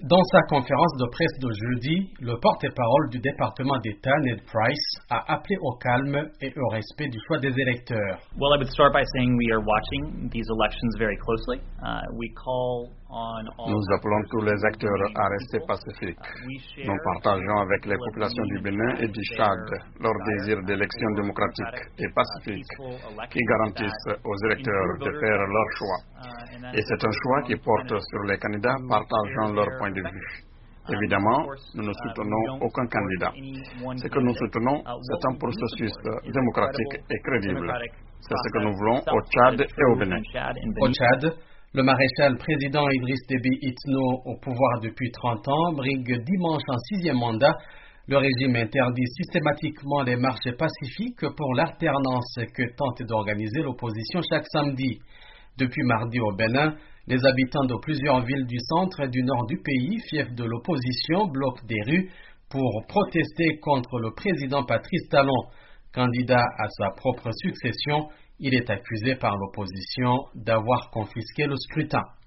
Dans sa conférence de presse de jeudi, le porte-parole du département d'État, Ned Price, a appelé au calme et au respect du choix des électeurs. Well, I would start by saying we are watching these elections very closely. Nous appelons tous les acteurs à rester pacifiques. Nous partageons avec les populations du Bénin et du Tchad leur désir d'élections démocratiques et pacifiques qui garantissent aux électeurs de faire leur choix. Et c'est un choix qui porte sur les candidats partageant leur point de vue. Évidemment, nous ne soutenons aucun candidat. Ce que nous soutenons, c'est un processus démocratique et crédible. C'est ce que nous voulons au Tchad et au Bénin. Au Tchad, le maréchal président Idriss Déby Itno, au pouvoir depuis 30 ans, brigue dimanche en 6e mandat. Le régime interdit systématiquement les marches pacifiques pour l'alternance que tente d'organiser l'opposition chaque samedi. Depuis mardi au Bénin, les habitants de plusieurs villes du centre et du nord du pays, fiefs de l'opposition, bloquent des rues pour protester contre le président Patrice Talon. Candidat à sa propre succession, il est accusé par l'opposition d'avoir confisqué le scrutin.